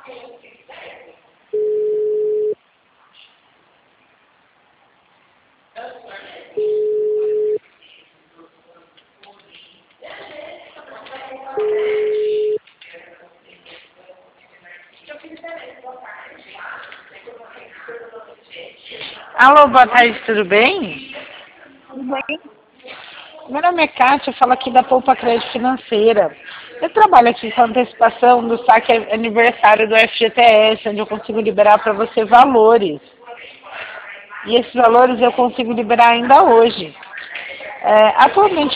Alô, boa tarde, tudo bem? Tudo bem? Meu nome é Kátia, eu falo aqui da Poupa Crédito Financeira. Eu trabalho aqui com antecipação do saque aniversário do FGTS, onde eu consigo liberar para você valores. E esses valores eu consigo liberar ainda hoje. Atualmente